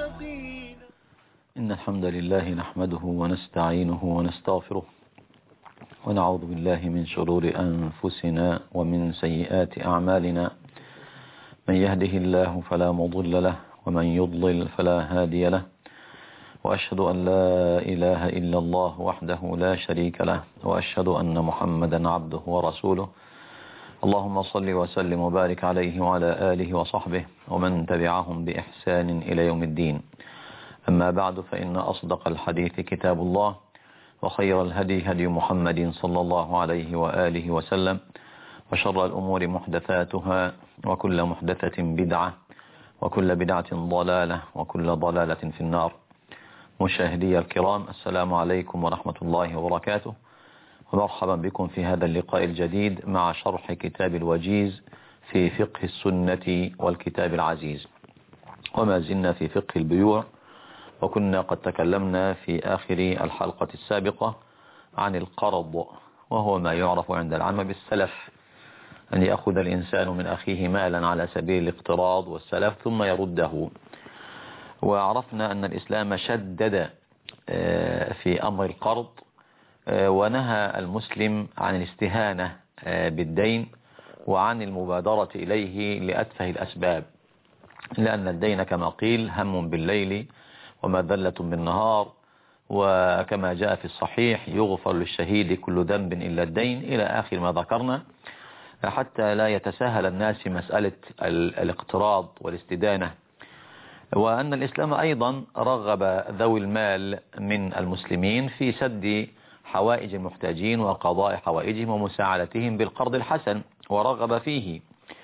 إن الحمد لله نحمده ونستعينه ونستغفره ونعوذ بالله من شرور أنفسنا ومن سيئات أعمالنا. من يهده الله فلا مضل له ومن يضلل فلا هادي له، وأشهد أن لا إله إلا الله وحده لا شريك له، وأشهد أن محمدا عبده ورسوله. اللهم صل وسلم وبارك عليه وعلى آله وصحبه ومن تبعهم بإحسان إلى يوم الدين. أما بعد، فإن أصدق الحديث كتاب الله، وخير الهدي هدي محمد صلى الله عليه وآله وسلم، وشر الأمور محدثاتها، وكل محدثة بدعة، وكل بدعة ضلالة، وكل ضلالة في النار. مشاهدي الكرام، السلام عليكم ورحمة الله وبركاته، ومرحبا بكم في هذا اللقاء الجديد مع شرح كتاب الوجيز في فقه السنة والكتاب العزيز. وما زلنا في فقه البيوع، وكنا قد تكلمنا في آخر الحلقة السابقة عن القرض، وهو ما يعرف عند العامة بالسلف، أن يأخذ الإنسان من أخيه مالا على سبيل الاقتراض والسلف ثم يرده. وعرفنا أن الإسلام شدد في أمر القرض، ونهى المسلم عن الاستهانة بالدين وعن المبادرة إليه لأتفه الأسباب، لأن الدين كما قيل هم بالليل ومذلة بالنهار، وكما جاء في الصحيح يغفر للشهيد كل ذنب إلا الدين، إلى آخر ما ذكرنا، حتى لا يتساهل الناس في مسألة الاقتراض والاستدانة. وأن الإسلام أيضا رغب ذوي المال من المسلمين في سد حوائج المحتاجين وقضاء حوائجهم ومساعدتهم بالقرض الحسن، ورغب فيه.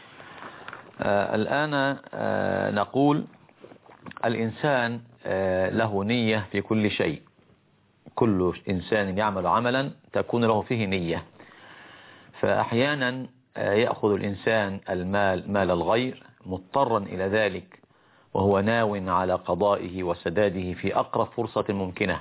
الآن نقول الإنسان له نية في كل شيء. كل إنسان يعمل عملا تكون له فيه نية، فأحيانا يأخذ الإنسان المال، مال الغير، مضطرا إلى ذلك، وهو ناو على قضائه وسداده في أقرب فرصة ممكنة.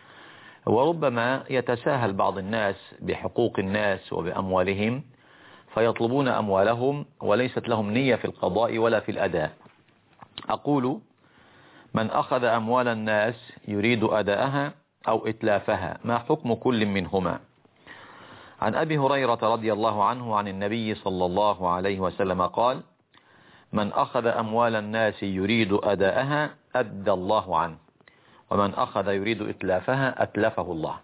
وربما يتساهل بعض الناس بحقوق الناس وبأموالهم، فيطلبون أموالهم وليست لهم نية في القضاء ولا في الأداء. أقول: من أخذ أموال الناس يريد أداءها أو إتلافها، ما حكم كل منهما؟ عن أبي هريرة رضي الله عنه عن النبي صلى الله عليه وسلم قال: من أخذ أموال الناس يريد أداءها أدى الله عنه، ومن أخذ يريد إتلافها أتلفه الله.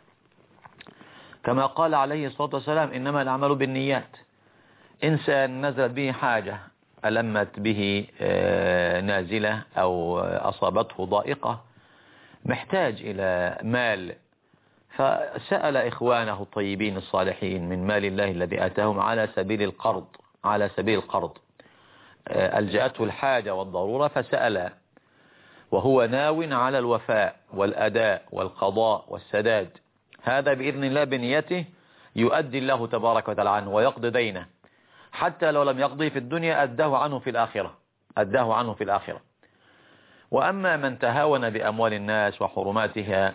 كما قال عليه الصلاة والسلام: إنما الأعمال بالنيات. إنسان نزلت به حاجة، ألمت به نازلة أو أصابته ضائقة، محتاج إلى مال، فسأل إخوانه الطيبين الصالحين من مال الله الذي آتاهم على سبيل القرض، على سبيل القرض. ألجأته الحاجة والضرورة فسأل، وهو ناو على الوفاء والأداء والقضاء والسداد. هذا بإذن الله بنيته يؤدي الله تبارك وتعالى عنه ويقضي دينه، حتى لو لم يقضي في الدنيا أداه عنه في الآخرة، أداه عنه في الآخرة. وأما من تهاون بأموال الناس وحرماتها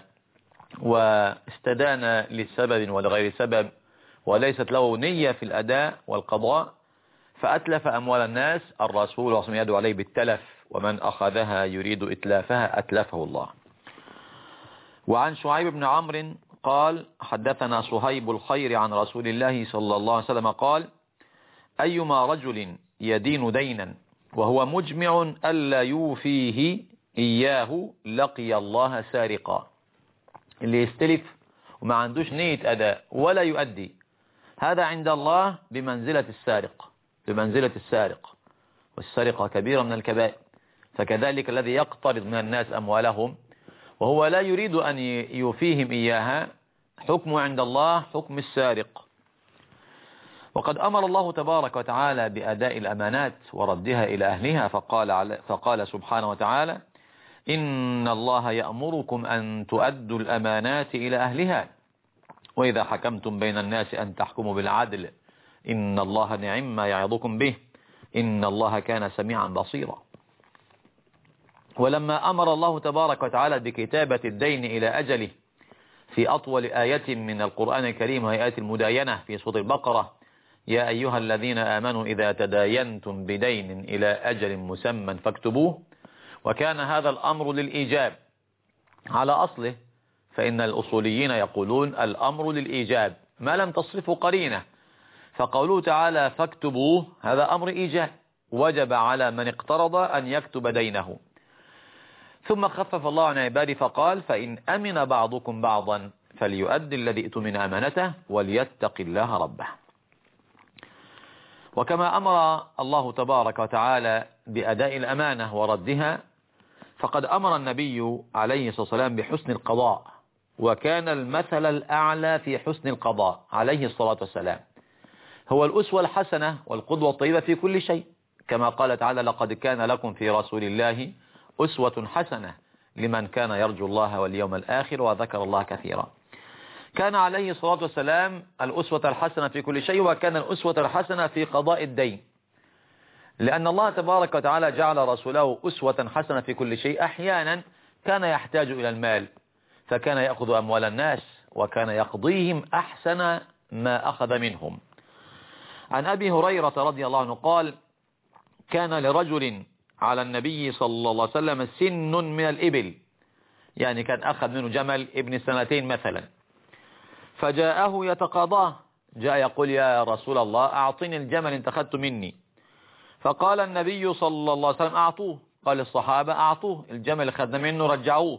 واستدان لسبب ولغير سبب، وليست له نية في الأداء والقضاء، فأتلف أموال الناس، الرسول صلى الله عليه وسلم يدعو عليه بالتلف: ومن أخذها يريد إتلافها أتلفه الله. وعن شعيب بن عمرو قال: حدثنا صهيب الخير عن رسول الله صلى الله عليه وسلم قال: أيما رجل يدين دينا وهو مجمع ألا يوفيه إياه لقي الله سارقا. اللي يستلف وما عندوش نية أداء ولا يؤدي، هذا عند الله بمنزلة السارق، بمنزلة السارق، والسرقة كبيرة من الكبائر. فكذلك الذي يقترض من الناس أموالهم وهو لا يريد أن يوفيهم إياها، حكمه عند الله حكم السارق. وقد أمر الله تبارك وتعالى بأداء الأمانات وردها إلى أهلها، فقال سبحانه وتعالى: إن الله يأمركم أن تؤدوا الأمانات إلى أهلها، وإذا حكمتم بين الناس أن تحكموا بالعدل، إن الله نعم ما يعظكم به، إن الله كان سميعا بصيرا. ولما أمر الله تبارك وتعالى بكتابة الدين إلى أجله في أطول آية من القرآن الكريم، وهي آية المداينة في سورة البقرة: يا أيها الذين آمنوا إذا تداينتم بدين إلى أجل مسمى فاكتبوه، وكان هذا الأمر للإيجاب على أصله، فإن الأصوليين يقولون الأمر للإيجاب ما لم تصرفه قرينة، فقوله تعالى فاكتبوه هذا أمر إيجاب وجب على من اقترض أن يكتب دينه. ثم خفف الله عن عباده فقال فإن أمن بعضكم بعضا فليؤدي الذي ائتمن أمانته وليتق الله ربه. وكما أمر الله تبارك وتعالى بأداء الأمانة وردها، فقد أمر النبي عليه الصلاة والسلام بحسن القضاء، وكان المثل الأعلى في حسن القضاء عليه الصلاة والسلام، هو الأسوة الحسنة والقدوة الطيبة في كل شيء، كما قال تعالى لقد كان لكم في رسول الله أسوة حسنة لمن كان يرجو الله واليوم الآخر وذكر الله كثيرا. كان عليه الصلاة والسلام الأسوة الحسنة في كل شيء، وكان الأسوة الحسنة في قضاء الدين، لأن الله تبارك وتعالى جعل رسوله أسوة حسنة في كل شيء. أحيانا كان يحتاج إلى المال فكان يأخذ أموال الناس وكان يقضيهم أحسن ما أخذ منهم. عن أبي هريرة رضي الله عنه قال كان لرجل على النبي صلى الله عليه وسلم سن من الإبل، يعني كان أخذ منه جمل ابن سنتين مثلا، فجاءه يتقاضاه، جاء يقول يا رسول الله أعطني الجمل انت أخذت مني، فقال النبي صلى الله عليه وسلم أعطوه. قال الصحابة أعطوه الجمل أخذنا منه رجعوه،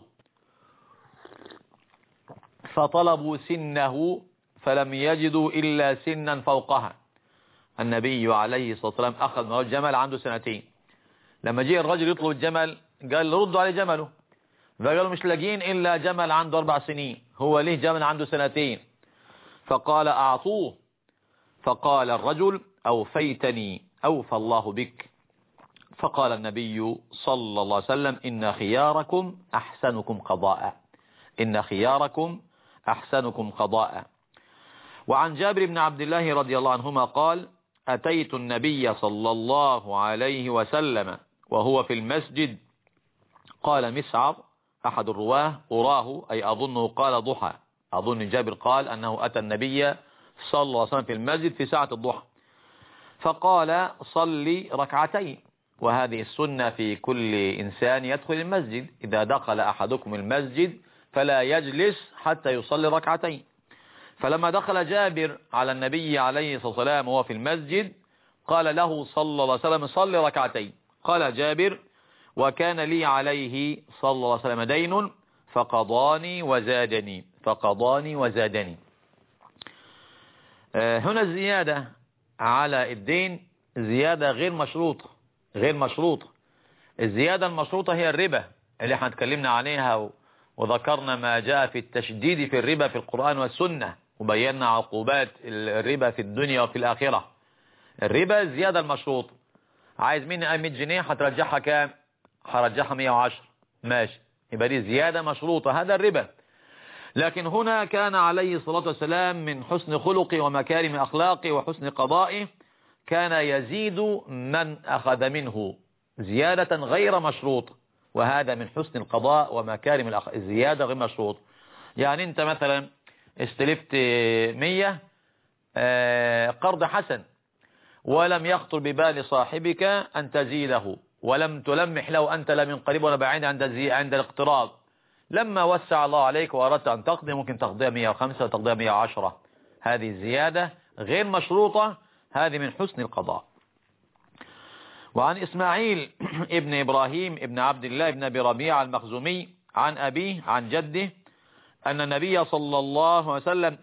فطلبوا سنه فلم يجدوا إلا سنا فوقها. النبي عليه الصلاة والسلام أخذ منه الجمل عنده سنتين، لما جاء الرجل يطلب الجمل قال ردوا عليه جمله، فقالوا مش لاقين إلا جمل عنده 4 سنين، هو ليه جمل عنده سنتين؟ فقال أعطوه. فقال الرجل أوفيتني أوفى الله بك. فقال النبي صلى الله عليه وسلم إن خياركم أحسنكم قضاء، إن خياركم أحسنكم قضاء. وعن جابر بن عبد الله رضي الله عنهما قال أتيت النبي صلى الله عليه وسلم وهو في المسجد، قال مسعر أحد الرواه أراه أي أظنه قال ضحى، أظن جابر قال أنه أتى النبي صلى الله عليه وسلم في المسجد في ساعة الضحى، فقال صلي ركعتين، وهذه السنة في كل إنسان يدخل المسجد، إذا دخل أحدكم المسجد فلا يجلس حتى يصلي ركعتين. فلما دخل جابر على النبي عليه الصلاة والسلام وهو في المسجد قال له صلى الله عليه وسلم صلي ركعتين. قال جابر وكان لي عليه صلى الله عليه وسلم دين فقضاني وزادني، فقضاني وزادني. هنا الزيادة على الدين زيادة غير مشروطة، غير مشروطة. الزيادة المشروطة هي الربا اللي احنا اتكلمنا عليها وذكرنا ما جاء في التشديد في الربا في القرآن والسنة، وبينا عقوبات الربا في الدنيا وفي الآخرة. الربا الزيادة المشروطة، عايز مني 100 جنيه هترجعها كام؟ هرجعها 110 ماشي، يبقى دي زيادة مشروطة، هذا الربا. لكن هنا كان عليه الصلاة والسلام من حسن خلقه ومكارم أخلاقه وحسن قضائه كان يزيد من أخذ منه زيادة غير مشروطة، وهذا من حسن القضاء ومكارم الزيادة غير مشروطة. يعني انت مثلا استلفت 100 قرض حسن ولم يخطر ببال صاحبك أن تزيده، ولم تلمح له أنت لا من قريب ولا بعيد عند الاقتراض، لما وسع الله عليك وأردت أن تقضي ممكن تقضيها 105 وتقضيها 110، هذه الزيادة غير مشروطة، هذه من حسن القضاء. وعن إسماعيل ابن إبراهيم ابن عبد الله ابن أبي ربيعة المخزومي عن أبيه عن جده أن النبي صلى الله عليه وسلم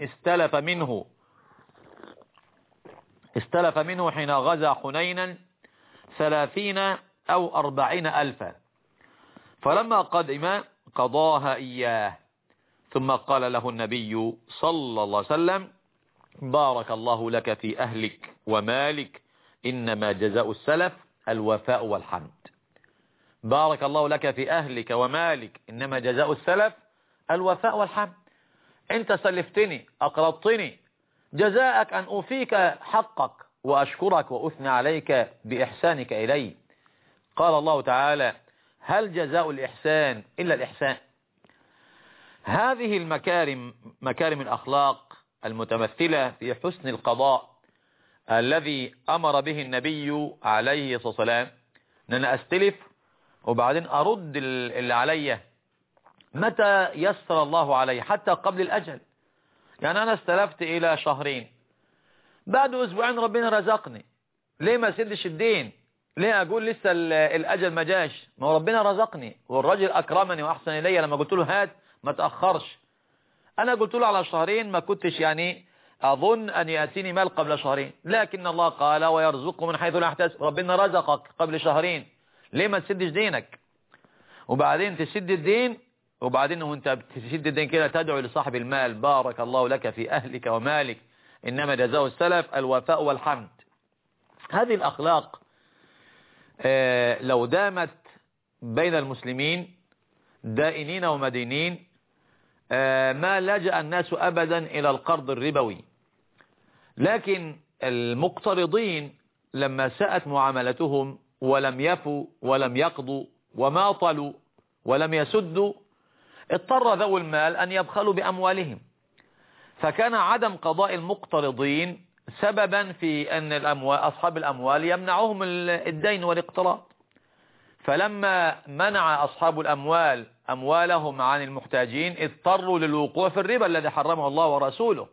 استلف منه حين غزا حنينا 30 أو 40 ألفا، فلما قدم قضاها إياه، ثم قال له النبي صلى الله عليه وسلم بارك الله لك في أهلك ومالك، إنما جزاء السلف الوفاء والحمد. بارك الله لك في أهلك ومالك، إنما جزاء السلف الوفاء والحمد. أنت سلفتني أقرضتني، جزاءك أن أوفيك حقك وأشكرك وأثنى عليك بإحسانك إلي. قال الله تعالى هل جزاء الإحسان إلا الإحسان. هذه المكارم مكارم الأخلاق المتمثلة في حسن القضاء الذي أمر به النبي عليه الصلاة والسلام، أن أنا أستلف وبعدين أرد اللي عليا متى يسر الله علي حتى قبل الأجل. يعني أنا استلفت إلى شهرين، بعد أسبوعين ربنا رزقني، ليه ما سدش الدين؟ ليه أقول لسه الأجل ما جاش؟ ما هو ربنا رزقني، والرجل أكرمني وأحسن إلي لما قلت له هات ما تأخرش. أنا قلت له على شهرين، ما كنتش يعني أظن أن يأتيني مال قبل شهرين، لكن الله قال ويرزقه من حيث لا يحتسب. ربنا رزقك قبل شهرين، ليه ما تسدش دينك؟ وبعدين تسد الدين، وبعدين وانت بتسد الدين كده تدعو لصاحب المال بارك الله لك في أهلك ومالك، إنما جزاء السلف الوفاء والحمد. هذه الأخلاق لو دامت بين المسلمين دائنين ومدينين ما لجأ الناس أبدا إلى القرض الربوي. لكن المقترضين لما ساءت معاملتهم ولم يفوا ولم يقضوا وماطلوا ولم يسدوا، اضطر ذوي المال أن يبخلوا بأموالهم، فكان عدم قضاء المقترضين سببا في أن أصحاب الأموال يمنعهم الدين والاقتراض. فلما منع أصحاب الأموال أموالهم عن المحتاجين اضطروا للوقوع في الربا الذي حرمه الله ورسوله.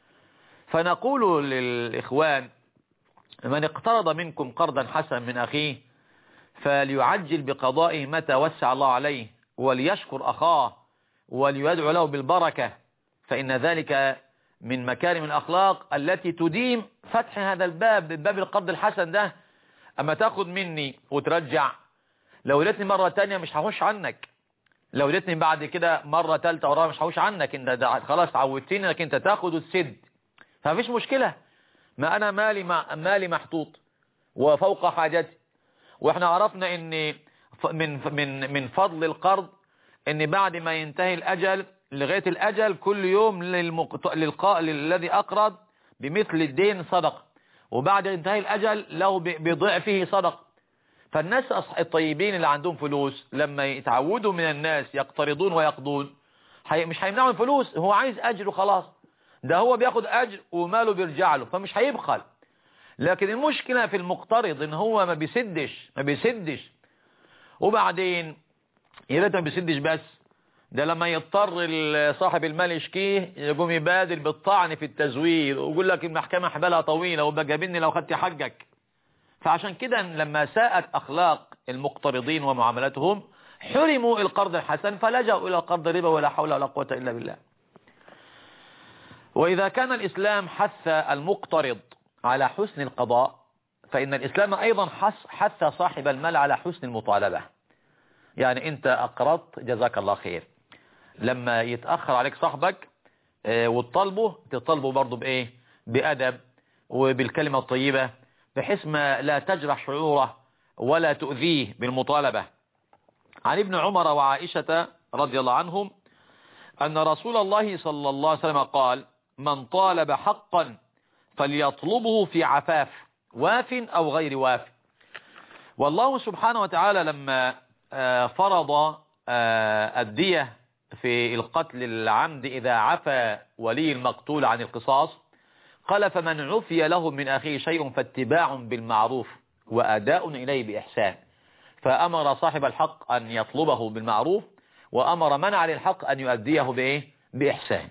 فنقول للإخوان من اقترض منكم قرضا حسنا من أخيه فليعجل بقضائه متى وسع الله عليه، وليشكر أخاه وليدعو له بالبركة، فإن ذلك من مكارم الأخلاق التي تديم فتح هذا باب القرض الحسن ده. أما تاخد مني وترجع، لو لقيتني مرة تانية مش هخش عنك، لو لقيتني بعد كده مرة تالتة ورابعة مش هخش عنك، انت خلاص عودتني انك انت تاخد وتسد، فمفيش مشكلة. ما انا مالي محطوط وفوق حاجتي. واحنا عرفنا ان من فضل القرض ان بعد ما ينتهي الاجل لغاية الاجل كل يوم للذي اقرض بمثل الدين صدق، وبعد انتهاء الاجل له بضعفه صدق. فالناس الطيبين اللي عندهم فلوس لما يتعودوا من الناس يقترضون ويقضون مش هيمنعوا الفلوس، هو عايز اجر وخلاص، ده هو بياخد اجر وماله بيرجع له فمش هيبخل. لكن المشكلة في المقترض ان هو ما بيسدش وبعدين يا ريت ما بيسدش، بس ده لما يضطر صاحب المال يشكيه يقوم يبادل بالطعن في التزوير ويقول لك المحكمة حبالها طويلة وبجابني لو خدت حقك. فعشان كده لما ساءت أخلاق المقترضين ومعاملتهم حرموا القرض الحسن فلجأوا إلى القرض الربا، ولا حول ولا قوة إلا بالله. وإذا كان الإسلام حث المقترض على حسن القضاء، فإن الإسلام أيضا حث صاحب المال على حسن المطالبة. يعني أنت أقرضت جزاك الله خير، لما يتأخر عليك صاحبك تطالبه برضه بإيه؟ بأدب وبالكلمة الطيبة، بحيث ما لا تجرح شعوره ولا تؤذيه بالمطالبة. عن ابن عمر وعائشة رضي الله عنهم أن رسول الله صلى الله عليه وسلم قال من طالب حقا فليطلبه في عفاف واف أو غير واف. والله سبحانه وتعالى لما فرض الدية في القتل العمد إذا عفى ولي المقتول عن القصاص قال فمن عفي له من أخيه شيء فاتباع بالمعروف وأداء إليه بإحسان. فأمر صاحب الحق أن يطلبه بالمعروف، وأمر من عليه الحق أن يؤديه بإيه؟ بإحسان.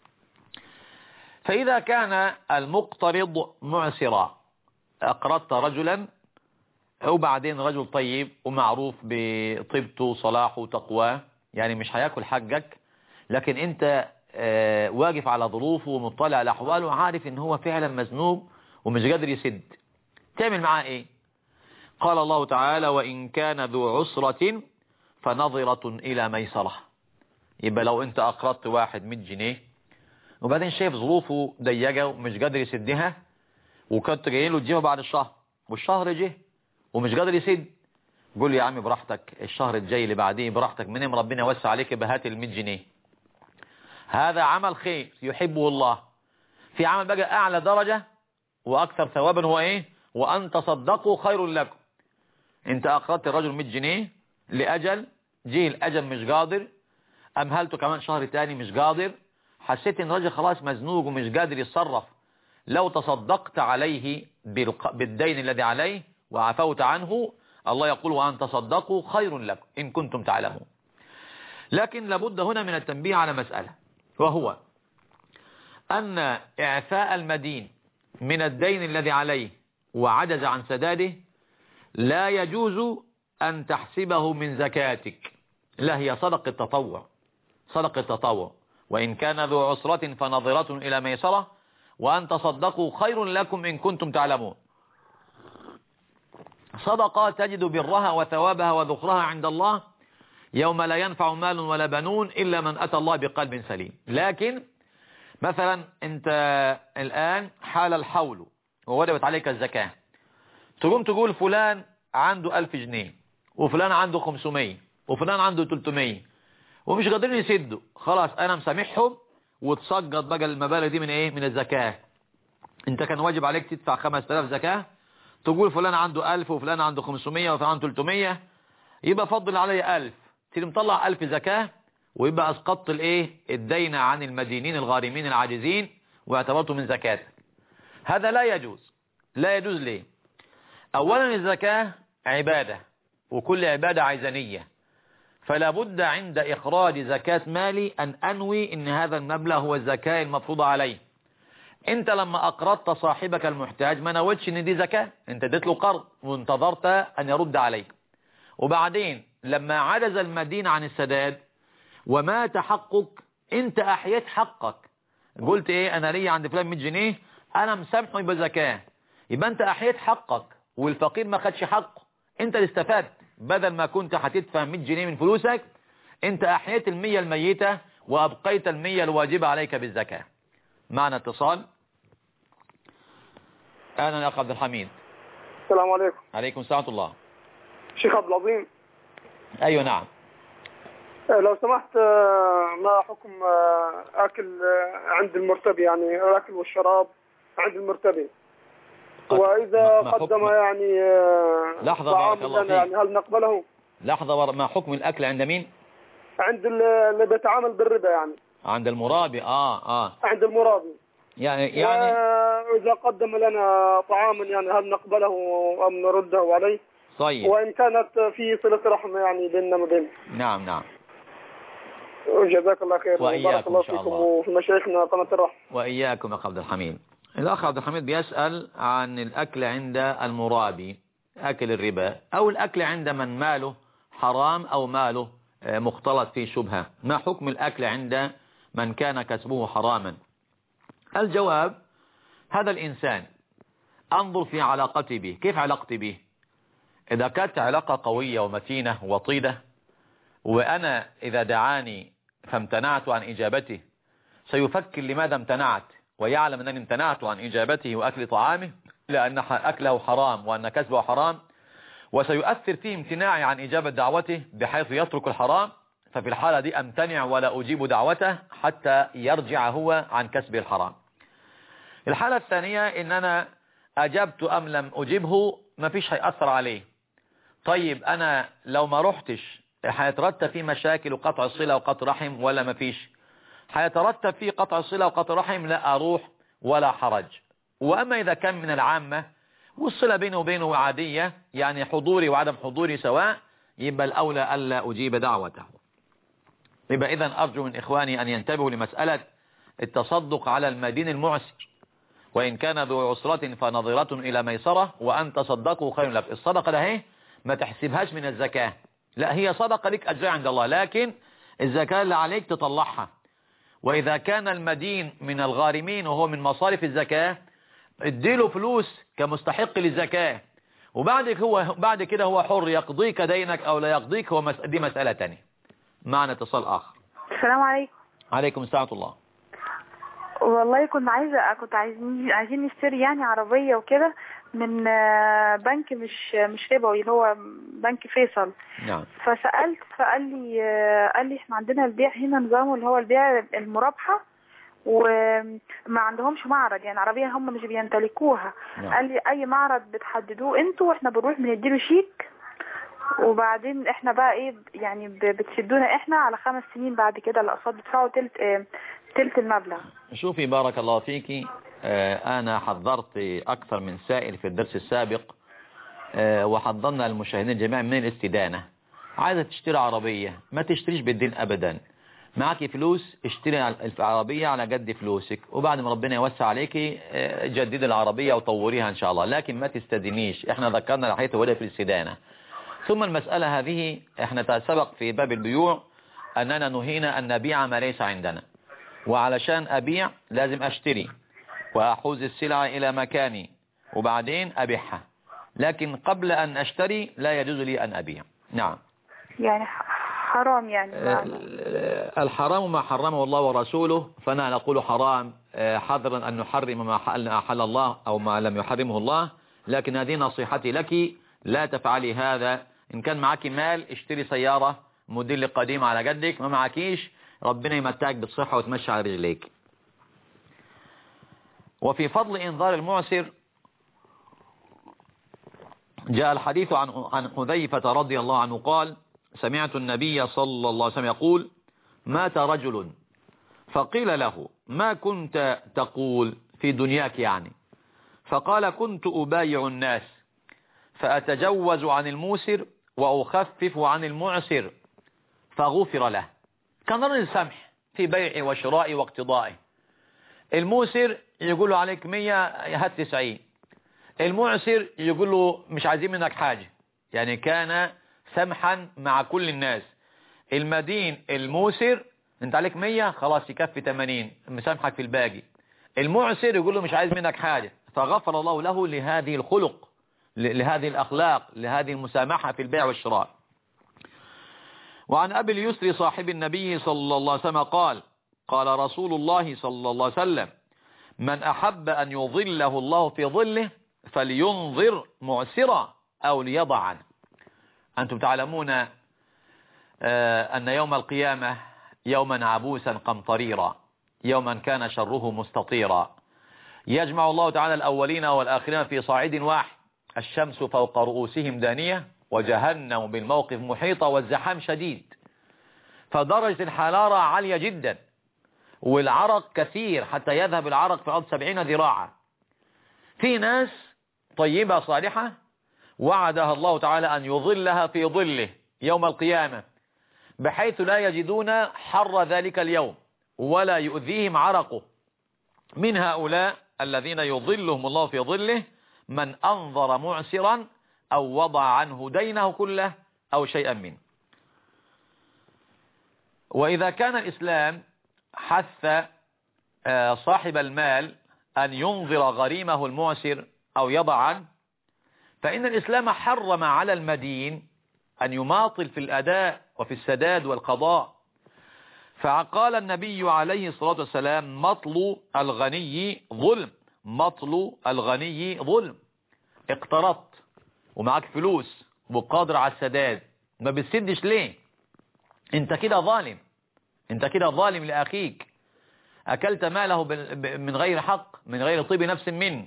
فإذا كان المقترض معسرا، أقرضت رجلا وبعدين رجل طيب ومعروف بطيبته وصلاحه وتقواه، يعني مش هياكل حقك، لكن انت واقف على ظروفه ومطلع على أحواله وعارف ان هو فعلا مزنوق ومش قادر يسد، تعمل معاه ايه؟ قال الله تعالى وإن كان ذو عسرة فنظرة إلى ميسرة. يبقى لو انت أقرضت واحد 100 جنيه وبعدين شايف ظروفه ضيقة ومش قادر يسدها، وكنت جايين له تجيبها بعد الشهر والشهر جه ومش قادر يسد، قول لي يا عمي براحتك، الشهر الجاي اللي بعديه براحتك، منهم ربنا يوسع عليك بهات ال 100 جنيه. هذا عمل خير يحبه الله. في عمل بقى أعلى درجة وأكثر ثوابا هو إيه؟ وأن تصدقوا خير لكم. أنت أقرضت الرجل 100 جنيه لأجل، جه الأجل مش قادر، أمهلته كمان شهر تاني مش قادر، حسيت إن الرجل خلاص مزنوق ومش قادر يتصرف، لو تصدقت عليه بالدين الذي عليه وعفوت عنه الله يقول وأن تصدقوا خير لكم إن كنتم تعلمون. لكن لابد هنا من التنبيه على مسألة، وهو أن إعفاء المدين من الدين الذي عليه وعجز عن سداده لا يجوز أن تحسبه من زكاتك، لا، هي صدقة تطوع، صدقة تطوع، وإن كان ذو عسرة فنظرة إلى ميسرة وأن تصدقوا خير لكم إن كنتم تعلمون. صدقة تجد برها وثوابها وذخرها عند الله يوم لا ينفع مال ولا بنون إلا من أتى الله بقلب سليم. لكن مثلا أنت الآن حال الحول ووجبت عليك الزكاة، تقوم تقول فلان عنده 1000 جنيه وفلان عنده 500 وفلان عنده 300 ومش قادرين يسدوا، خلاص أنا مسامحهم، وتسقط بقى المبالغ دي من إيه؟ من الزكاة. أنت كان واجب عليك تدفع 5000 زكاة، تقول فلان عنده 1000 وفلان عنده 500 وفلان عنده 300، يبقى فضل علي 1000، تيجي مطلع 1000 زكاة، ويبقى أسقطت الإيه؟ الدين عن المدينين الغارمين العاجزين واعتبرته من زكاتك. هذا لا يجوز. لا يجوز ليه؟ أولا الزكاة عبادة، وكل عبادة عايزة نية، فلا بد عند إخراج زكاة مالي أن أنوي إن هذا المبلغ هو الزكاة المفروضة عليه. أنت لما أقرضت صاحبك المحتاج ما نويتش إن دي زكاة، أنت اديت له قرض وانتظرت أن يرد عليك، وبعدين لما عجز المدين عن السداد ومات حقك أنت أحييت حقك، قلت إيه؟ أنا لي عند فلان 100 جنيه أنا مسامحه يبقى زكاة، يبقى أنت أحييت حقك والفقير ما خدش حقه، أنت اللي استفدت، بدل ما كنت هتدفع 100 جنيه من فلوسك أنت أحييت 100 الميتة وأبقيت 100 الواجبة عليك بالزكاة. معنا اتصال. أنا يا أخ عبد الحميد. السلام عليكم. عليكم السلام ورحمة الله. شيخ عبد العظيم. أيوة نعم. لو سمحت، ما حكم أكل عند المرتبي، يعني الأكل والشراب عند المرتبي، وإذا قدم يعني لحظة بارك الله فيك، يعني هل نقبله؟ لحظة، ما حكم الأكل عند مين؟ عند اللي بيتعامل بالربا، يعني عند المرابي. عند المرابي يعني إذا قدم لنا طعاما يعني هل نقبله أم نرده عليه؟ طيب. وإن كانت في صلة رحمة يعني بيننا وبينه. نعم. جزاك الله خير، وبارك الله فيكم وفي مشايخنا قناة الرحمة. وإياكم يا أخ عبد الحميد. الأخ عبد الحميد بيسأل عن الأكل عند المرابي، أكل الربا، أو الأكل عند من ماله حرام أو ماله مختلط فيه شبهة. ما حكم الأكل عند من كان كسبه حراما؟ الجواب: هذا الإنسان أنظر في علاقتي به، كيف علاقتي به؟ إذا كانت علاقة قوية ومتينة وطيدة، وأنا إذا دعاني فامتنعت عن إجابته سيفكر لماذا امتنعت، ويعلم أنني امتنعت عن إجابته وأكل طعامه لأن أكله حرام وأن كسبه حرام، وسيؤثر فيه امتناعي عن إجابة دعوته بحيث يترك الحرام، ففي الحالة دي أمتنع ولا أجيب دعوته حتى يرجع هو عن كسب الحرام. الحالة الثانية إن أنا أجبت أم لم أجبه ما فيش هيأثر عليه. طيب أنا لو ما رحتش هيترتب فيه مشاكل وقطع الصلة وقطع رحم ولا ما فيش؟ هيترتب فيه قطع الصلة وقطع رحم، لا أروح ولا حرج. وأما إذا كان من العامة والصلة بينه وبينه عادية، يعني حضوري وعدم حضوري سواء، يبقى الأولى ألا أجيب دعوته. يبقى إذن أرجو من إخواني أن ينتبهوا لمسألة التصدق على المدين المعسر، وإن كان ذو عسرة فنظرة إلى ميسرة وأن تصدقوا خير لك. الصدقة ده ما تحسبهاش من الزكاة، لا، هي صدقة لك أجر عند الله، لكن الزكاة اللي عليك تطلعها. وإذا كان المدين من الغارمين وهو من مصارف الزكاة اديله فلوس كمستحق للزكاة، وبعد كده هو حر يقضيك دينك أو لا يقضيك، دي مسألة تانية. معنا اتصال آخر. السلام عليكم. عليكم السلام ورحمة الله. والله كنت عايزين نشتري يعني عربية وكده من بنك مش ربوي اللي هو بنك فيصل. نعم. فسألت فقال لي احنا عندنا البيع هنا نظامه اللي هو البيع المرابحة، وما عندهمش معرض، يعني عربية هم مش بيمتلكوها. نعم. قال لي اي معرض بتحددوه انتوا واحنا بنروح بنديله شيك، وبعدين احنا بقى ايه يعني بتشدونا احنا على 5 سنين، بعد كده الاقساط بتدفعوا تلت المبلغ. شوفي بارك الله فيكي، أنا حذرت أكثر من سائل في الدرس السابق وحضرنا المشاهدين جميعا من الاستدانة. عايزة تشتري عربية، ما تشتريش بالدين أبدا. معك فلوس، اشتري العربية على قد فلوسك، وبعد ما ربنا يوسع عليك جدد العربية وطوريها إن شاء الله، لكن ما تستدينيش. احنا ذكرنا الحقيقة ولا في الاستدانة. ثم المسألة هذه احنا سبق في باب البيوع أننا نهينا أن نبيع ما ليس عندنا، وعلشان أبيع لازم أشتري وأحوز السلعة إلى مكاني وبعدين أبيعها، لكن قبل أن أشتري لا يجوز لي أن أبيع. نعم، يعني حرام يعني. الحرام ما حرمه الله ورسوله، فأنا نقول حرام حذرا أن نحرم ما أحل الله أو ما لم يحرمه الله. لكن هذه نصيحتي لك، لا تفعلي هذا. إن كان معك مال اشتري سيارة موديل قديم على قدك، ما معكيش ربنا يمتعك بالصحة وتمشي على رجليك. وفي فضل إنذار المعسر جاء الحديث عن حذيفة رضي الله عنه قال: سمعت النبي صلى الله عليه وسلم يقول: مات رجل فقيل له: ما كنت تقول في دنياك يعني؟ فقال: كنت أبايع الناس فأتجوز عن الموسر وأخفف عن المعسر فغفر له. كان رجل سمح في بيعه وشرائه واقتضائه. الموسر يقول له عليك 100 هات 90، المعسر يقول له مش عايزين منك حاجة. يعني كان سمحا مع كل الناس. المدين الموسر انت عليك 100 خلاص يكفي 80 مسامحك في الباقي. المعسر يقول له مش عايز منك حاجة، فغفر الله له لهذه الخلق، لهذه الأخلاق، لهذه المسامحة في البيع والشراء. وعن أبي اليسر صاحب النبي صلى الله عليه وسلم قال: قال رسول الله صلى الله عليه وسلم: من أحب أن يظله الله في ظله فلينظر معسرا أو ليضع عنه. أنتم تعلمون أن يوم القيامة يوما عبوسا قمطريرا، يوما كان شره مستطيرا، يجمع الله تعالى الأولين والآخرين في صاعد واحد، الشمس فوق رؤوسهم دانية وجهنم بالموقف محيطة والزحام شديد، فدرجة الحرارة عالية جدا والعرق كثير حتى يذهب العرق في الأرض 70 ذراعا. في ناس طيبة صالحة وعدها الله تعالى أن يظلها في ظله يوم القيامة بحيث لا يجدون حر ذلك اليوم ولا يؤذيهم عرقه. من هؤلاء الذين يظلهم الله في ظله من أنظر معسرا أو وضع عنه دينه كله أو شيئا منه. وإذا كان الإسلام حث صاحب المال أن ينظر غريمه المعسر أو يضع عنه، فإن الإسلام حرم على المدين أن يماطل في الأداء وفي السداد والقضاء. فقال النبي عليه الصلاة والسلام: مطل الغني ظلم، مطل الغني ظلم. اقترضت ومعك فلوس وقادر على السداد، ما بتسدش ليه؟ انت كده ظالم، انت كده ظالم لأخيك، أكلت ماله من غير حق، من غير طيب نفس منه.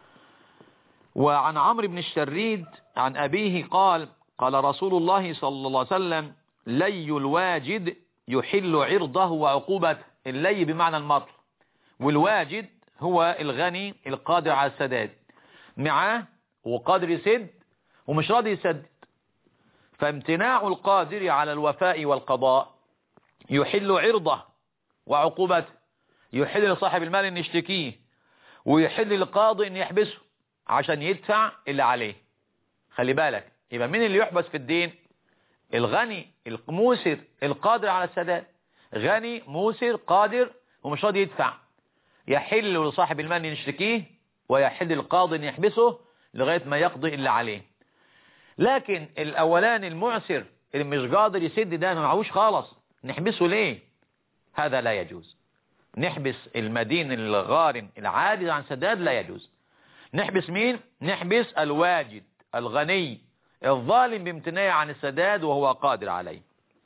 وعن عمرو بن الشريد عن أبيه قال: قال رسول الله صلى الله عليه وسلم: لي الواجد يحل عرضه وعقوبته. اللي بمعنى المطل، والواجد هو الغني القادر على السداد، معاه وقادر يسد ومش راضي يسدد، فامتناع القادر على الوفاء والقضاء يحل عرضه وعقوبته، يحل لصاحب المال ان يشتكيه، ويحل للقاضي ان يحبسه عشان يدفع اللي عليه. خلي بالك، يبقى مين اللي يحبس في الدين؟ الغني الموسر القادر على السداد، غني موسر قادر ومش راضي يدفع، يحل لصاحب المال ان يشتكيه ويحل للقاضي ان يحبسه لغاية ما يقضي اللي عليه. لكن الاولان المعسر اللي مش قادر يسد ده ما معهوش خالص، نحبسه ليه؟ هذا لا يجوز. نحبس المدين الغارم العاجز عن سداد لا يجوز. نحبس مين؟ نحبس الواجد الغني الظالم بامتناع عن السداد وهو قادر عليه.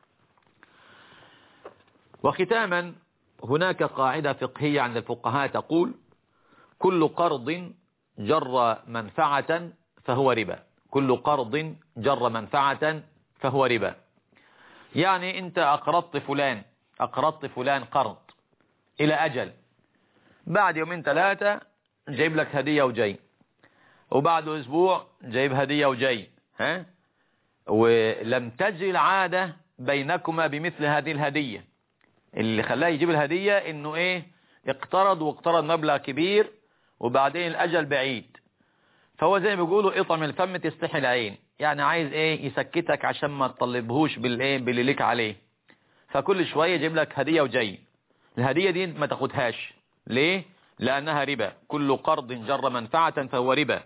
وختاما، هناك قاعدة فقهية عند الفقهاء تقول: كل قرض جر منفعة فهو ربا، كل قرض جر منفعة فهو ربا. يعني انت اقرضت فلان قرض الى اجل، بعد يومين 3 جايب لك هدية وجاي، وبعد أسبوع جايب هدية وجاي، ها، ولم تجري العادة بينكما بمثل هذه الهدية. اللي خلاه يجيب الهدية انه ايه، واقترض مبلغ كبير وبعدين الأجل بعيد، فهو زي ما بيقولوا اطعم الفم تستحي العين، يعني عايز ايه يسكتك عشان ما تطلبهوش بالايه باللي ليك عليه، فكل شوية يجيب لك هدية وجاي. الهدية دي ما تاخدهاش. ليه؟ لأنها ربا، كل قرض جر منفعة فهو ربا.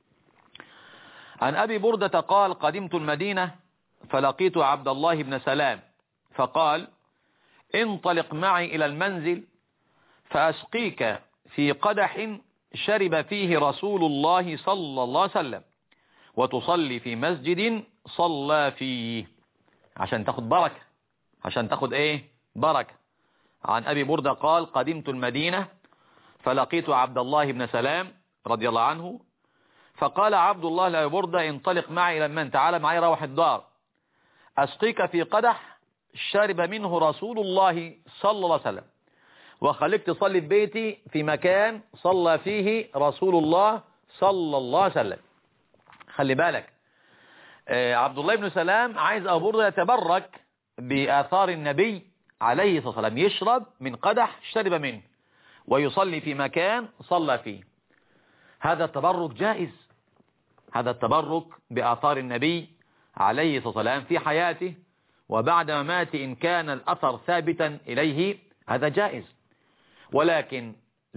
عن أبي بردة قال قدمت المدينة فلقيت عبد الله بن سلام فقال انطلق معي إلى المنزل فأسقيك في قدح شرب فيه رسول الله صلى الله عليه وسلم وتصلي في مسجد صلى فيه، عشان تاخد بركة، عشان تاخد ايه بركة. عن أبي بردة قال قدمت المدينة فلقيت عبد الله بن سلام رضي الله عنه فقال عبد الله لأبي بردة انطلق معي إلى المنزل، تعالى معي روح الدار أسقيك في قدح شرب منه رسول الله صلى الله عليه وسلم وخليك تصلي في بيتي في مكان صلى فيه رسول الله صلى الله عليه وسلم. خلي بالك، عبد الله بن سلام عايز أبو بردة يتبرك بآثار النبي عليه الصلاة والسلام، يشرب من قدح شرب منه ويصلي في مكان صلى فيه. هذا التبرك جائز، هذا التبرك بآثار النبي عليه الصلاة والسلام في حياته وبعد مماته إن كان الأثر ثابتا إليه هذا جائز، ولكن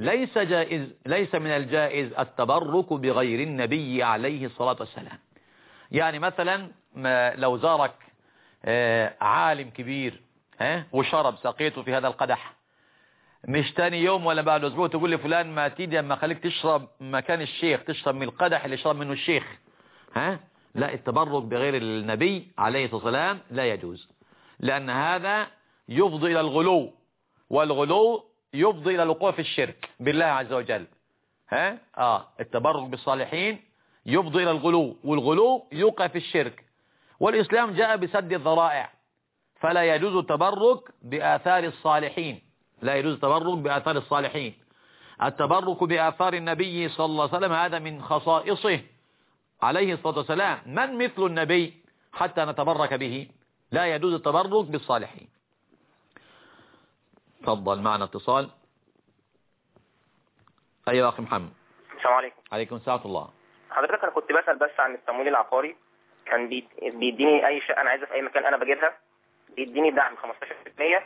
ليس من الجائز التبرك بغير النبي عليه الصلاة والسلام. يعني مثلا لو زارك عالم كبير وشرب سقيته في هذا القدح، مش تاني يوم ولا بعد أسبوع تقول لي فلان ما تيجي اما خليك تشرب مكان الشيخ، تشرب من القدح اللي شرب منه الشيخ. لا، التبرك بغير النبي عليه الصلاة والسلام لا يجوز، لأن هذا يفضي إلى الغلو، والغلو يفضي إلى الوقوع في الشرك بالله عز وجل. التبرك بالصالحين يفضي إلى الغلو، والغلو يوقع في الشرك، والإسلام جاء بسد الذرائع، فلا يجوز التبرك بآثار الصالحين، لا يجوز التبرك بآثار الصالحين. التبرك بآثار النبي صلى الله عليه وسلم هذا من خصائصه عليه الصلاة والسلام، من مثل النبي حتى نتبرك به؟ لا يجوز التبرك بالصالحين. تفضل معنا اتصال. أيوة أخي محمد. السلام عليكم. عليكم السلام ورحمة الله. حضرتك أنا كنت بسأل بس عن التمويل العقاري، كان بيديني أي شقة أنا عايزها في أي مكان أنا بجيبها بيديني دعم 15%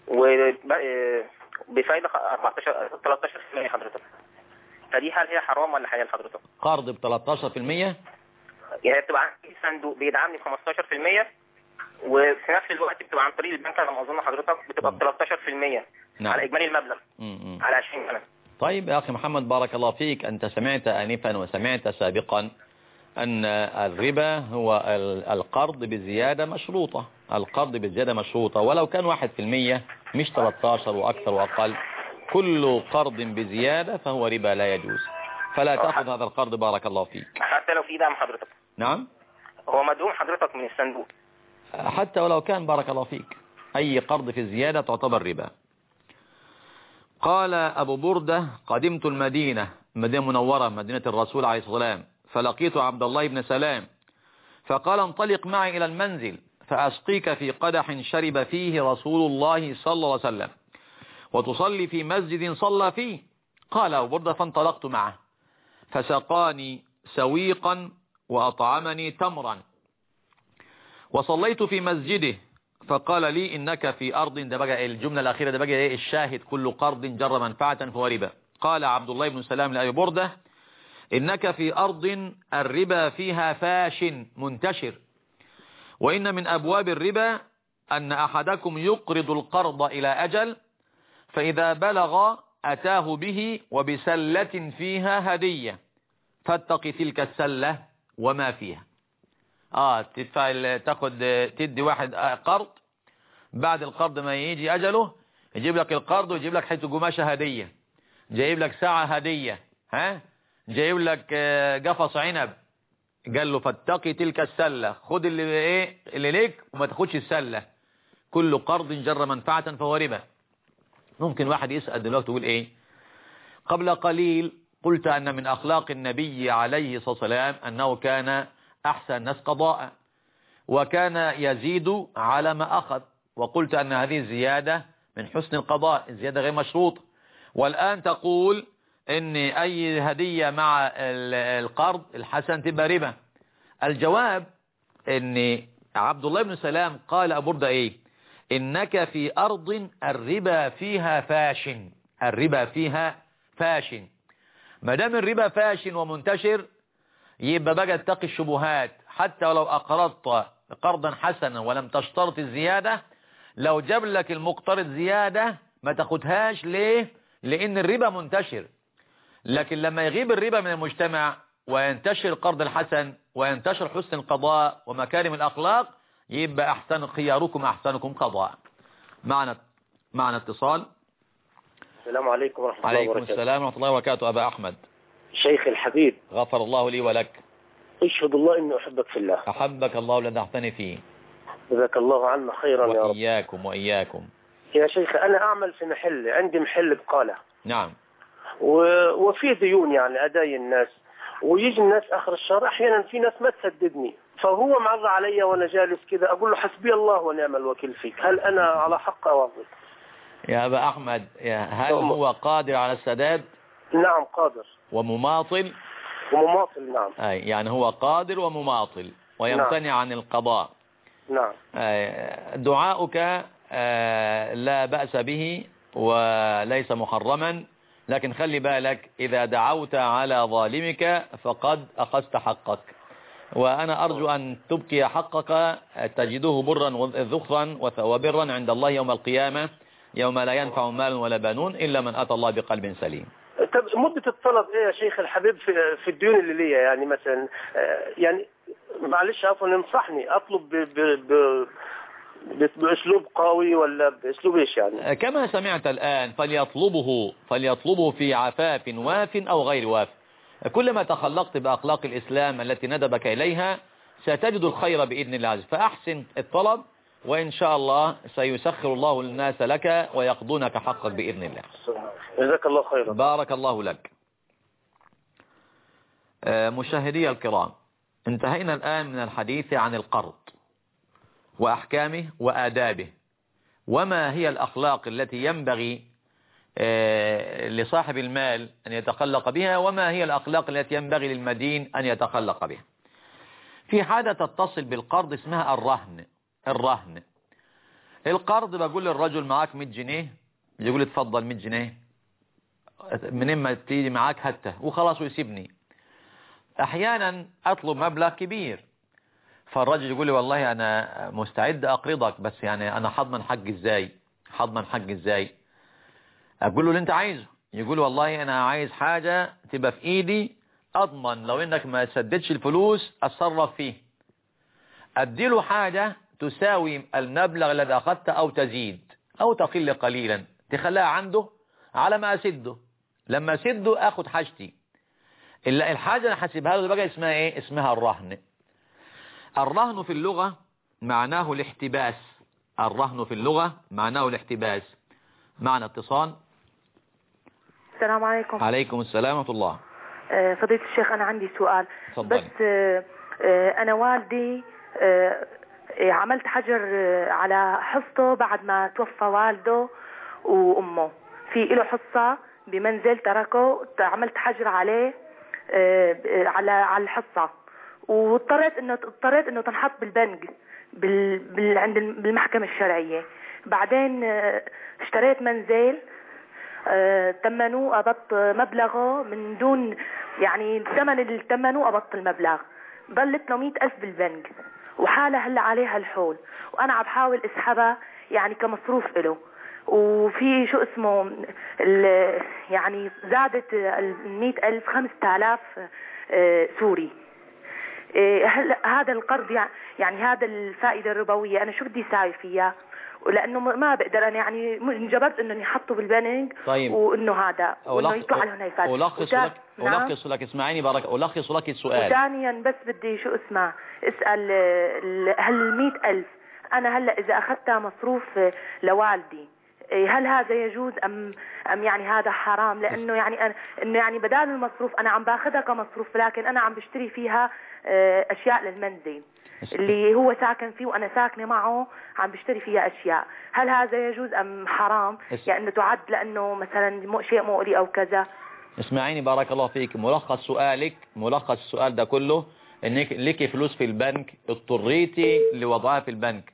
وبفايدة 13% حضرتك، فدي هل هي حرام ولا حلال حضرتك؟ قرض ب 13%؟ يعني بتبقى عندي صندوق بيدعمني 15% وفي نفس الوقت بتبقى عن طريق البنك على ما أظن حضرتك بتبقى ب 13% نعم. على إجمالي المبلغ على 20 سنة. طيب يا أخي محمد بارك الله فيك، أنت سمعت آنفا وسمعت سابقا أن الربا هو القرض بزيادة مشروطة، القرض بزيادة مشروطة ولو كان 1% مش 13 وأكثر وأقل، كل قرض بزيادة فهو ربا لا يجوز، فلا تأخذ هذا القرض بارك الله فيك. حتى لو في دعم حضرتك؟ نعم، هو مدعوم حضرتك من الصندوق حتى ولو كان بارك الله فيك، أي قرض في الزيادة تعتبر ربا. قال أبو بردة قدمت المدينة منورة مدينة الرسول عليه الصلاة والسلام فلقيت عبد الله بن سلام فقال انطلق معي إلى المنزل فأسقيك في قدح شرب فيه رسول الله صلى الله عليه وسلم وتصلي في مسجد صلى فيه. قال أبو بردة فانطلقت معه فسقاني سويقا وأطعمني تمرا وصليت في مسجده فقال لي إنك في أرض، ده بقى الجملة الأخيرة، ده بقى الشاهد، كل قرض جر منفعة فهو ربا. قال عبد الله بن سلام لأبي بردة إنك في أرض الربا فيها فاش منتشر، وإن من أبواب الربا أن أحدكم يقرض القرض إلى أجل فإذا بلغ أتاه به وبسلة فيها هدية فاتق تلك السلة وما فيها. تدي واحد قرض، بعد القرض ما يجي أجله يجيب لك القرض ويجيب لك حيث قماشة هدية، جايب لك ساعة هدية، جايب لك قفص عنب، قال له فاتقي تلك السلة، خد اللي ليك وما تاخدش السلة، كل قرض جر منفعة فهو ربا. ممكن واحد يسأل دلوقتي يقول قبل قليل قلت أن من أخلاق النبي عليه الصلاة والسلام أنه كان أحسن الناس قضاء، وكان يزيد على ما أخذ، وقلت أن هذه الزيادة من حسن القضاء، الزيادة غير مشروط. والآن تقول إن أي هدية مع القرض الحسن تبقى ربا. الجواب إن عبد الله بن سلام قال أبو بردة إيه؟ إنك في أرض الربا فيها فاش، الربا فيها فاش. ما دام الربا فاش ومنتشر يبقى بقى اتقي الشبهات، حتى ولو أقرضت قرضا حسنا ولم تشترط الزيادة، لو جاب لك المقترض زيادة ما تاخدهاش. ليه؟ لأن الربا منتشر. لكن لما يغيب الربا من المجتمع وينتشر القرض الحسن وينتشر حسن القضاء ومكارم الأخلاق، يبقى أحسن خياركم أحسنكم قضاء. معنا اتصال. السلام عليكم ورحمة الله وبركاته. عليكم السلام ورحمة الله وبركاته. أبا أحمد شيخ الحبيب، غفر الله لي ولك. اشهد الله إني أحبك في الله. أحبك الله الذي أحببتني فيه. جزاك الله عنا خيرا يا رب. وإياكم وإياكم. يا شيخ أنا أعمل في محل، عندي محل بقالة. نعم. وفي ديون يعني أداي الناس، ويجي الناس آخر الشهر أحيانا في ناس ما تسددني، فهو معرض علي وأنا جالس كذا أقول له حسبي الله ونعم الوكيل فيك، هل أنا على حق أو أضل؟ يا أبا أحمد، هل هو قادر على السداد؟ نعم قادر. ومماطل؟ ومماطل نعم. يعني هو قادر ومماطل ويمتنع عن القضاء. نعم. دعاؤك لا بأس به وليس محرما، لكن خلي بالك إذا دعوت على ظالمك فقد أخذت حقك، وأنا أرجو أن تبقي حقك تجده برا ذخرا وبرا عند الله يوم القيامة، يوم لا ينفع مال ولا بنون إلا من أتى الله بقلب سليم. طب مدة الطلب إيه يا شيخ الحبيب في الديون اللي ليا؟ يعني مثلا يعني معلش عفوا انصحني أطلب بأسلوب قوي ولا بأسلوب إيش يعني؟ كما سمعت الآن فليطلبه في عفاف واف أو غير واف. كلما تخلقت بأخلاق الإسلام التي ندبك إليها ستجد الخير بإذن الله عز وجل. فأحسن الطلب وإن شاء الله سيسخر الله الناس لك ويقضونك حقك بإذن الله. جزاك الله خيرا. بارك الله لك. مشاهدي الكرام، انتهينا الآن من الحديث عن القرض وأحكامه وآدابه، وما هي الأخلاق التي ينبغي لصاحب المال أن يتخلق بها، وما هي الأخلاق التي ينبغي للمدين أن يتخلق بها. في حاجة تتصل بالقرض اسمها الرهن. القرض بقول للرجل معاك 100 جنيه، يقول اتفضل 100 جنيه، من اما تيجي معاك هته وخلاص ويسيبني. احيانا اطلب مبلغ كبير، فالرجل يقول لي والله انا مستعد اقرضك، بس يعني انا هضمن حق ازاي؟ اقول له اللي انت عايزه. يقول والله انا عايز حاجة تبقى في ايدي اضمن لو انك ما سددش الفلوس اتصرف فيه. اديله حاجة تساوي المبلغ الذي اخذته او تزيد او تقل قليلا، تخليها عنده على ما اسده، لما اسده اخد حاجتي. الحاجة اللي حاسبها له بقى اسمها ايه؟ اسمها الرهن. الرهن في اللغة معناه الاحتباس. الرهن في اللغة معناه الاحتباس. معنا اتصال. السلام عليكم. عليكم السلام ورحمة الله. فضيلة الشيخ أنا عندي سؤال. صدقني. بس أنا والدي عملت حجر على حصته بعد ما توفى والده وأمه، في له حصة بمنزل تركه، عملت حجر عليه على الحصة، واضطريت انه تنحط بالبنك عند بالمحكمة الشرعية. بعدين اشتريت منزل ثمنه قبضت مبلغه من دون يعني ثمن اللي ثمنه قبضت المبلغ، ضلت له 100,000 بالبنك، وحالة هلا عليها الحول، وانا عم بحاول اسحبها يعني كمصروف له، وفي شو اسمه يعني زادت 100,000 5,000 سوري. هذا القرض يعني هذا الفائدة الربوية أنا شو بدي ساوي فيها؟ ولأنه ما بقدر أنا يعني انجبرت إنه يحطوا بالبنك. طيب. وإنه هذا وإنه يطلع عليهم هاي فائدة. ألخص لك اسمعيني ألخص لك السؤال. وثانيا بس بدي شو اسمه اسأل هل 100,000 أنا هلا إذا أخذتها مصروف لوالدي هل هذا يجوز أم يعني هذا حرام؟ لأنه يعني إنه يعني بدال المصروف أنا عم باخذها كمصروف، لكن أنا عم بشتري فيها أشياء للمنزل اللي هو ساكن فيه وأنا ساكنة معه، عم بشتري فيها أشياء. هل هذا يجوز أم حرام؟ يعني إنه تعد لأنه مثلا شيء مؤذي أو كذا. اسمعيني بارك الله فيك، ملخص السؤال ده كله انك لك فلوس في البنك، اضطريتي لوضعها في البنك.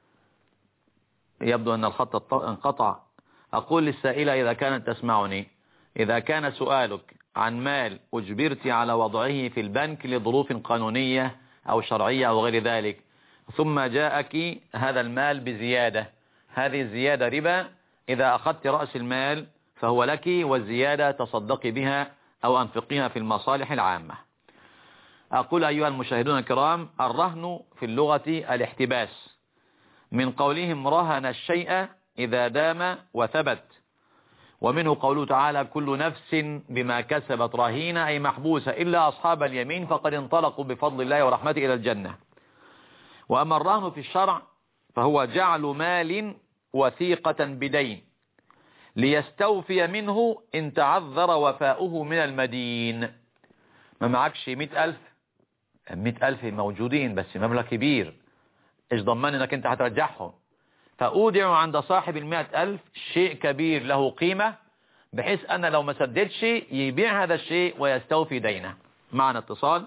يبدو ان الخط انقطع. اقول للسائلة اذا كانت تسمعني، اذا كان سؤالك عن مال اجبرت على وضعه في البنك لظروف قانونية او شرعية او غير ذلك، ثم جاءك هذا المال بزيادة، هذه الزيادة ربا. اذا اخذت رأس المال فهو لك، والزيادة تصدقي بها أو أنفقيها في المصالح العامة. أقول أيها المشاهدون الكرام، الرهن في اللغة الاحتباس، من قولهم رهن الشيء إذا دام وثبت، ومنه قوله تعالى كل نفس بما كسبت رهينة، أي محبوسة إلا أصحاب اليمين فقد انطلقوا بفضل الله ورحمته إلى الجنة. وأما الرهن في الشرع فهو جعل مال وثيقة بدين ليستوفي منه إن تعذر وفاؤه من المدين. ما معكش 100,000 موجودين بس مبلغ كبير، ايش ضمن انك انت هترجعهم؟ فأودع عند صاحب 100,000 شيء كبير له قيمة، بحيث أن لو ما سددش يبيع هذا الشيء ويستوفي دينه. معنا اتصال.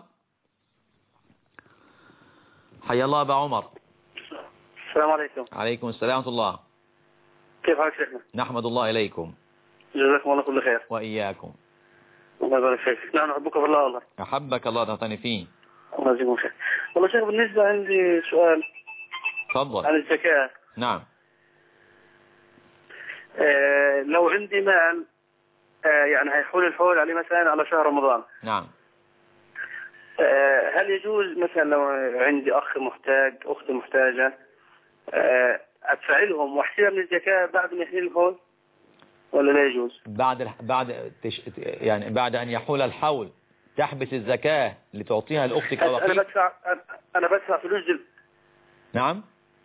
حيا الله أبا عمر. السلام عليكم. عليكم السلام ورحمة الله. كيف حالك شيخنا؟ نحمد الله إليكم. جزاكم الله كل خير. وإياكم. الله يبارك فيك. نحن نحبك في الله والله. أحبك الله تعطيني فيه. الله يجزيكم خير. والله شيخ بالنسبة عندي سؤال. تفضل. عن الزكاة. نعم. لو عندي مال يعني هيحول الحول عليه مثلا على شهر رمضان. نعم. هل يجوز مثلا لو عندي أخ محتاج، أخت محتاجة، أدفع لهم واحسبها من الزكاة بعد ما يحول الحول ولا لا يجوز؟ يعني بعد أن يحول الحول تحبس الزكاة لتعطيها لأختك أو أخيك؟ أنا بدفع فلوس نعم.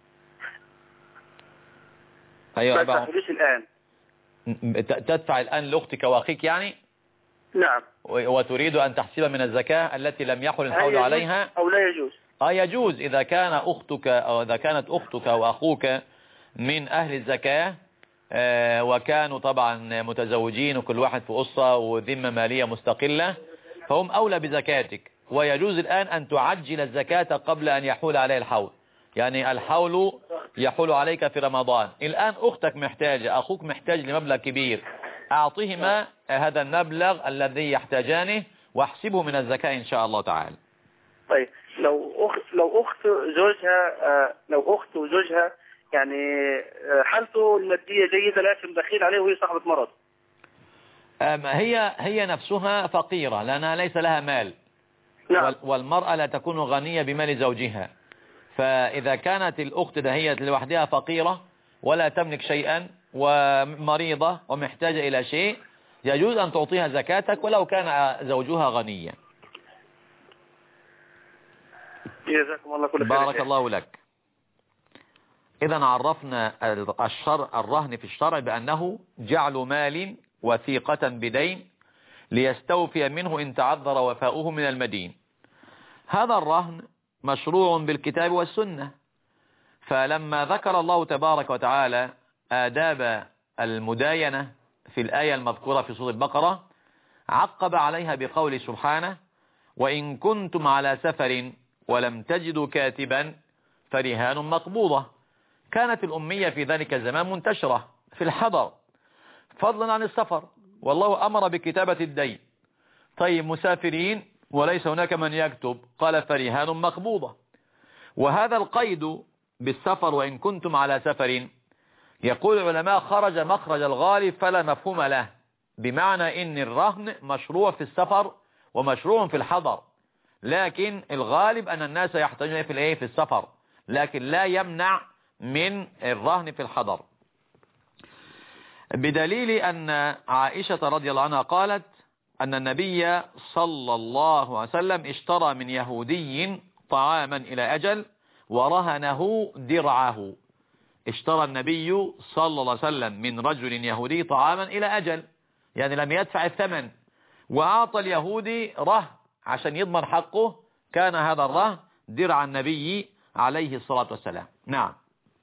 أيوة بدفع فلوس الآن. تدفع الآن لأختك وأخيك يعني؟ نعم. وتريد أن تحسب من الزكاة التي لم يحل الحول عليها أو لا يجوز؟ يجوز إذا كان أختك أو إذا كانت أختك وأخوك من أهل الزكاة، وكانوا طبعا متزوجين وكل واحد في أسرة وذمة مالية مستقلة، فهم أولى بزكاتك. ويجوز الآن أن تعجل الزكاة قبل أن يحول عليه الحول، يعني الحول يحول عليك في رمضان، الآن أختك محتاجة، أخوك محتاج لمبلغ كبير، أعطيهما هذا المبلغ الذي يحتاجانه واحسبه من الزكاة إن شاء الله تعالى. طيب لو أخت وزوجها يعني حالته المادية جيدة لكن بخيل عليه وهي صاحبة مرض. هي نفسها فقيرة لأنها ليس لها مال. نعم. والمرأة لا تكون غنية بمال زوجها، فإذا كانت الأخت دهية لوحدها فقيرة ولا تملك شيئا ومريضة ومحتاجة إلى شيء، يجوز أن تعطيها زكاتك ولو كان زوجها غنيا. جزاكم الله كل خير. بارك الله لك. إذا عرفنا الرهن في الشرع بأنه جعل مال وثيقة بدين ليستوفي منه إن تعذر وفاؤه من المدين. هذا الرهن مشروع بالكتاب والسنة، فلما ذكر الله تبارك وتعالى آداب المداينة في الآية المذكورة في سورة البقرة، عقب عليها بقول سبحانه: وإن كنتم على سفر ولم تجدوا كاتبا فرهان مقبوضة. كانت الأمية في ذلك الزمان منتشرة في الحضر فضلا عن السفر، والله أمر بكتابة الدين. طيب مسافرين وليس هناك من يكتب، قال فرهان مقبوضة. وهذا القيد بالسفر وإن كنتم على سفر، يقول العلماء خرج مخرج الغالب فلا مفهوم له، بمعنى إن الرهن مشروع في السفر ومشروع في الحضر، لكن الغالب أن الناس يحتاجون في السفر، لكن لا يمنع من الرهن في الحضر، بدليل أن عائشة رضي الله عنها قالت أن النبي صلى الله عليه وسلم اشترى من يهودي طعاما إلى أجل ورهنه درعه، اشترى النبي صلى الله عليه وسلم من رجل يهودي طعاما إلى أجل، يعني لم يدفع الثمن، وأعطى اليهودي رهن عشان يضمن حقه، كان هذا الرهن درع النبي عليه الصلاة والسلام. نعم.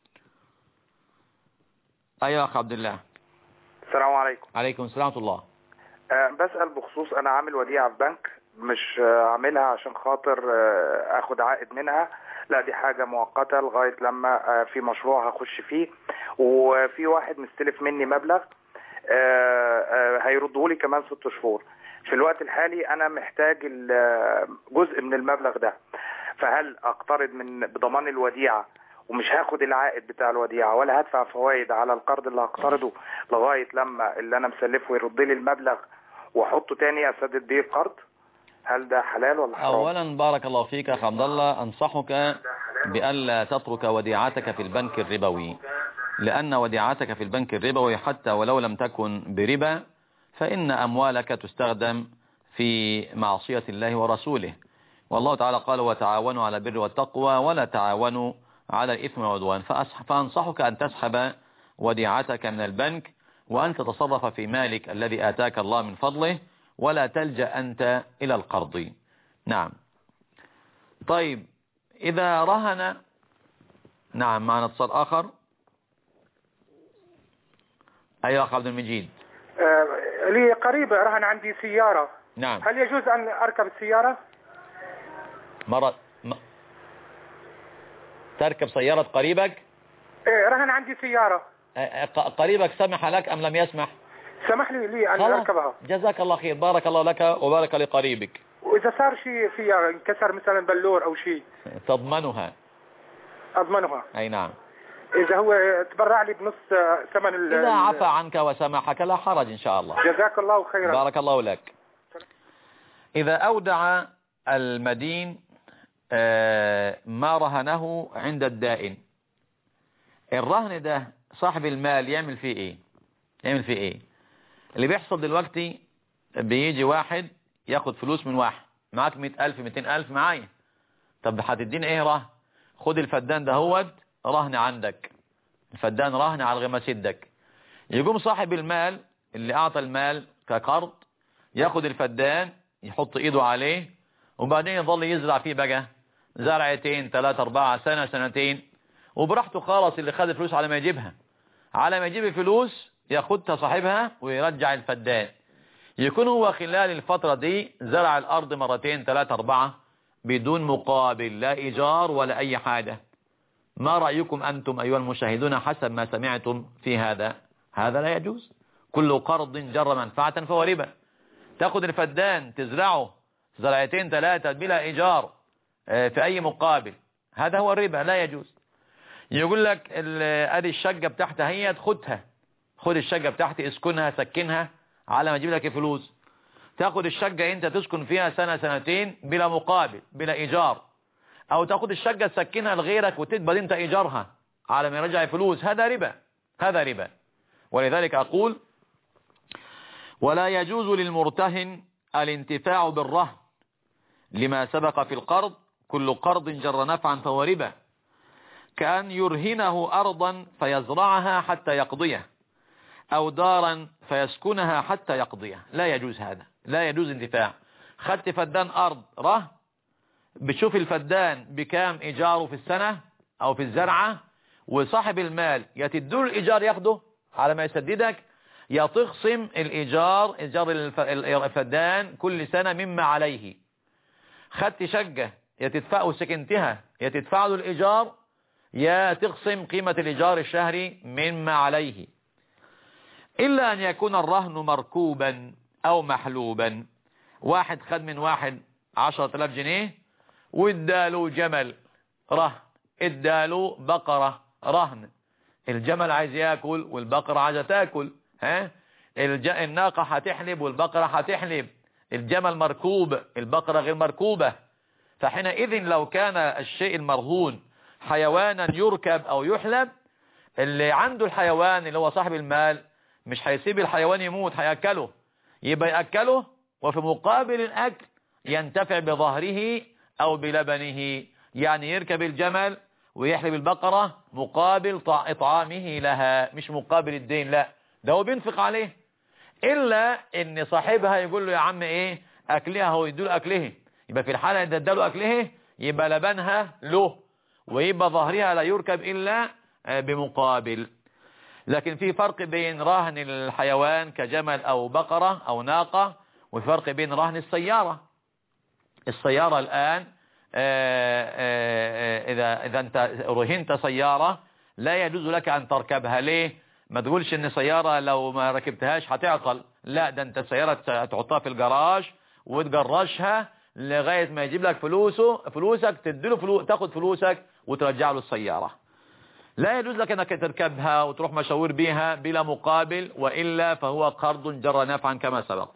أيها أخ عبد الله. السلام عليكم. عليكم السلام ورحمة الله. بسأل بخصوص أنا عامل وديعة في بنك، مش عاملها عشان خاطر أخد عائد منها، لا دي حاجة مؤقتة لغاية لما في مشروع هخش فيه، وفي واحد مستلف مني مبلغ هيردهولي كمان 6 شهور. في الوقت الحالي أنا محتاج جزء من المبلغ ده، فهل أقترض بضمان الوديعة ومش هاخد العائد بتاع الوديعة ولا هدفع فوائد على القرض اللي هقترضه لغاية لما اللي أنا مسلفه يرد لي المبلغ واحطه تاني اسدد بيه القرض؟ هل ده حلال ولا حرام؟ اولا بارك الله فيك يا اخ عبد الله، انصحك بألا تترك وديعتك في البنك الربوي، لأن وديعتك في البنك الربوي حتى ولو لم تكن بربا فإن أموالك تستخدم في معصية الله ورسوله، والله تعالى قال وتعاونوا على البر والتقوى ولا تعاونوا على الإثم والعدوان. فأنصحك أن تسحب وديعتك من البنك وأن تتصرف في مالك الذي آتاك الله من فضله، ولا تلجأ أنت إلى القرض. نعم. طيب إذا رهن، نعم معنا اتصال آخر. أيها أخ عبد المجيد. لي قريب رهن عندي سيارة. نعم. هل يجوز أن أركب السيارة؟ تركب سيارة قريبك؟ إيه رهن عندي سيارة. قريبك سمح لك أم لم يسمح؟ سمح لي أن أركبها. جزاك الله خير، بارك الله لك وبارك لقريبك. وإذا صار شيء فيها انكسر مثلا بلور أو شيء تضمنها؟ أضمنها. أي نعم. إذا هو تبرع لي بنص ثمن إذا عفى عنك وسامحك لا حرج إن شاء الله. جزاك الله خيرا. بارك الله لك. إذا أودع المدين ما رهنه عند الدائن، الرهن ده صاحب المال يعمل فيه ايه؟ يعمل فيه ايه؟ اللي بيحصل دلوقتي بيجي واحد ياخد فلوس من واحد، معاك 100,000 200,000 معايا، طب هتديني ايه رهن؟ خد الفدان ده هو رهن عندك، الفدان رهن على غماس يدك. يقوم صاحب المال اللي اعطى المال كقرض ياخد الفدان يحط ايده عليه، وبعدين يظل يزرع فيه بقى زرعتين 3 4 سنة سنتين، وبراحته خالص. اللي خد الفلوس على ما يجيبها، على ما يجيب الفلوس ياخدها صاحبها ويرجع الفدان. يكون هو خلال الفترة دي زرع الأرض 2 3 4 بدون مقابل، لا إيجار ولا أي حاجة. ما رأيكم أنتم أيها المشاهدون حسب ما سمعتم في هذا؟ هذا لا يجوز. كل قرض جر منفعة فهو ربا. تاخد الفدان تزرعه 2 3 بلا إيجار في أي مقابل، هذا هو الربا، لا يجوز. يقول لك ادي الشقة بتاعتها هي خدها، خد الشقة بتاعتي اسكنها سكنها على ما اجيب لك فلوس. تاخد الشقة انت تسكن فيها 1 2 بلا مقابل بلا ايجار، او تاخد الشقة تسكنها لغيرك وتقبل انت ايجارها على ما يرجع فلوس، هذا ربا، هذا ربا. ولذلك اقول ولا يجوز للمرتهن الانتفاع بالرهن لما سبق في القرض، كل قرض جر نفعا فهو ربا، كأن يرهنه أرضا فيزرعها حتى يقضيه، أو دارا فيسكنها حتى يقضيه. لا يجوز هذا، لا يجوز انتفاع. خدت فدان أرض رهن، بتشوف الفدان بكام إيجاره في السنة أو في الزرعة، وصاحب المال يا تدور الإيجار ياخده على ما يسددك، يا تخصم الإيجار إيجار الفدان كل سنة مما عليه. خدت شقة يا تدفعه سكنتها يا تدفع له الإيجار، يا تقسم قيمة الإيجار الشهري مما عليه، إلا أن يكون الرهن مركوبا أو محلوبا. واحد خد من واحد 10,000 جنيه واداله جمل رهن، اداله بقرة رهن، الجمل عايز ياكل والبقرة عايزة تاكل، الناقة هتحلب والبقرة هتحلب، الجمل مركوب البقرة غير مركوبة. فحينئذ لو كان الشيء المرهون حيوانا يركب او يحلب، اللي عنده الحيوان اللي هو صاحب المال مش هيسيب الحيوان يموت، هيأكله، يبقى يأكله وفي مقابل الأكل ينتفع بظهره او بلبنه، يعني يركب الجمل ويحلب البقرة مقابل إطعامه لها، مش مقابل الدين، لا ده هو بينفق عليه، إلا إن صاحبها يقول له يا عم إيه أكلها، هو يدوله أكله، يبقى في الحالة إذا اداله أكله يبقى لبنها له، ويبقى ظهرها لا يركب إلا بمقابل. لكن في فرق بين رهن الحيوان كجمل أو بقرة أو ناقة، وفي فرق بين رهن السيارة. السيارة الآن إذا أنت رهنت سيارة لا يجوز لك أن تركبها. ليه؟ ما تقولش إن سيارة لو ما ركبتهاش هتعطل، لا ده أنت السيارة تحطها في الجراج وتجرشها لغاية ما يجيب لك فلوسك، تديله تاخد فلوسك وترجع له السيارة. لا يجوز لك أنك تركبها وتروح مشاوير بها بلا مقابل، وإلا فهو قرض جر نفعا كما سبق.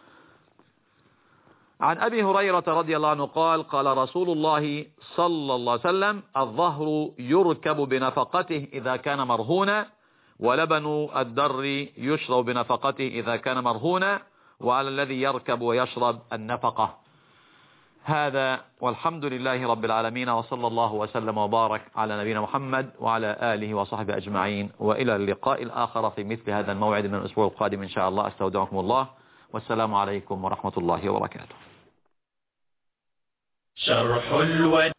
عن أبي هريرة رضي الله عنه قال قال رسول الله صلى الله عليه وسلم الظهر يركب بنفقته إذا كان مرهونا، ولبن الدر يشرب بنفقته إذا كان مرهونا، وعلى الذي يركب ويشرب النفقة. هذا والحمد لله رب العالمين، وصلى الله وسلم وبارك على نبينا محمد وعلى آله وصحبه أجمعين، وإلى اللقاء الآخر في مثل هذا الموعد من الأسبوع القادم إن شاء الله. أستودعكم الله، والسلام عليكم ورحمة الله وبركاته. شرح